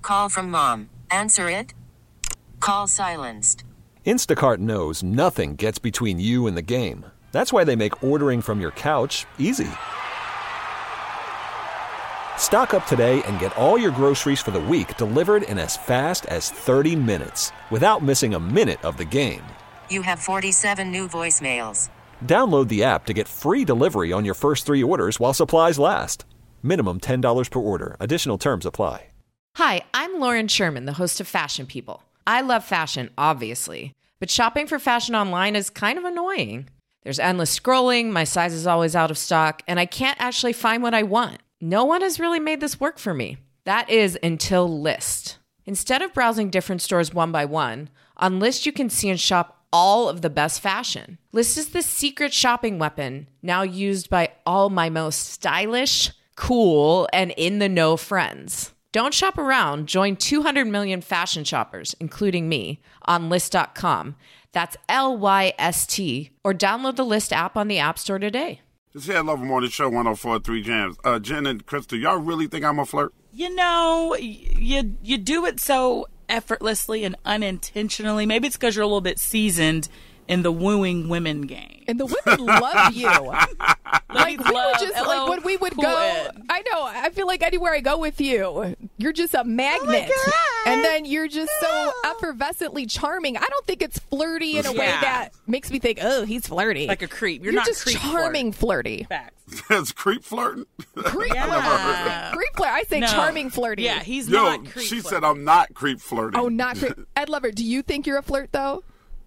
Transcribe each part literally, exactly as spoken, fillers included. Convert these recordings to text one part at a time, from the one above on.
call from mom. Answer it. Call silenced. Instacart knows nothing gets between you and the game. That's why they make ordering from your couch easy. Stock up today and get all your groceries for the week delivered in as fast as thirty minutes without missing a minute of the game. You have forty-seven new voicemails. Download the app to get free delivery on your first three orders while supplies last. Minimum ten dollars per order. Additional terms apply. Hi, I'm Lauren Sherman, the host of Fashion People. I love fashion, obviously, but shopping for fashion online is kind of annoying. There's endless scrolling, my size is always out of stock, and I can't actually find what I want. No one has really made this work for me. That is until Lyst. Instead of browsing different stores one by one, on Lyst you can see and shop all of the best fashion. Lyst is the secret shopping weapon now used by all my most stylish, cool, and in-the-know friends. Don't shop around. Join two hundred million fashion shoppers, including me, on Lyst dot com. That's L Y S T. Or download the Lyst app on the App Store today. This is Love Morning Show, one oh four point three Jams. Uh, Jen and Crystal, y'all really think I'm a flirt? You know, you you do it so effortlessly and unintentionally. Maybe it's because you're a little bit seasoned in the wooing women game. And the women love you. Like, we love, would just, like, when we would cool go, it. I know, I feel like anywhere I go with you, you're just a magnet. Oh and then you're just so effervescently charming. I don't think it's flirty in a way Yeah. that makes me think, oh, he's flirty. Like a creep. You're, You're not just creep charming flirt. flirty. Facts. That's creep flirting? Creep Yeah. Creep flirt. I say No. charming flirty. Yeah, he's Yo, not creep she flirt. said I'm not creep flirting. Oh, not creep. Ed Lover, do you think you're a flirt, though?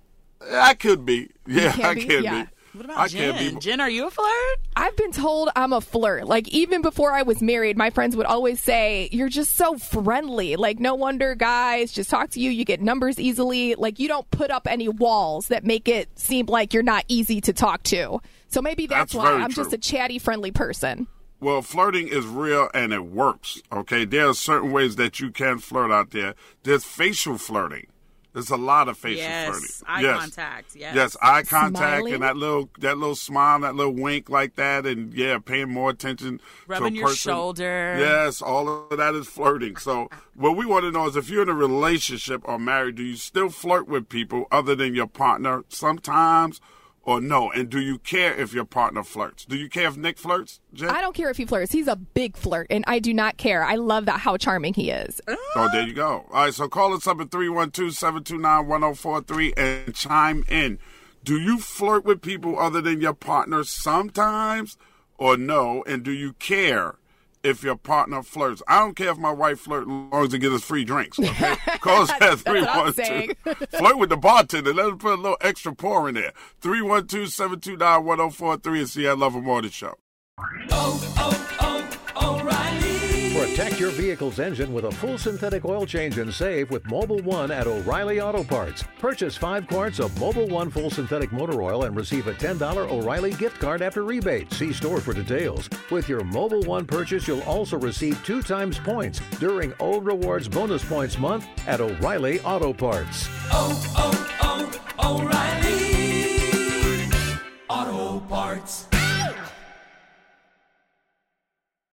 I could be. Yeah, can I be? can Yeah. be. What about I Jen? can't be. Jen, are you a flirt? I've been told I'm a flirt. Like, even before I was married, my friends would always say, you're just so friendly. Like, no wonder guys just talk to you. You get numbers easily. Like, you don't put up any walls that make it seem like you're not easy to talk to. So maybe that's, That's why very I'm true. just a chatty, friendly person. Well, flirting is real and it works, okay? There are certain ways that you can flirt out there. There's facial flirting. There's a lot of facial Yes, flirting. eye yes. contact, yes. Yes, eye contact Smiling? and that little that little smile, that little wink like that, and yeah, paying more attention Rubbing to a your person. shoulder. Yes, all of that is flirting. So what we want to know is if you're in a relationship or married, do you still flirt with people other than your partner sometimes or no? And do you care if your partner flirts? Do you care if Nick flirts, Jen? I don't care if he flirts. He's a big flirt, and I do not care. I love that how charming he is. Oh, there you go. All right, so call us up at three one two, seven two nine, one oh four three and chime in. Do you flirt with people other than your partner sometimes or no? And do you care if your partner flirts? I don't care if my wife flirts as long as it gives us free drinks. Okay? Call us at three one two. Flirt with the bartender. Let him put a little extra pour in there. three one two, seven two nine, one oh four three and see I Love Her Morning Show. Oh, oh, oh, O'Reilly. Protect your vehicle's engine with a full synthetic oil change and save with Mobil one at O'Reilly Auto Parts. Purchase five quarts of Mobil one full synthetic motor oil and receive a ten dollars O'Reilly gift card after rebate. See store for details. With your Mobil one purchase, you'll also receive two times points during O Rewards Bonus Points Month at O'Reilly Auto Parts. Oh, oh, oh, O'Reilly.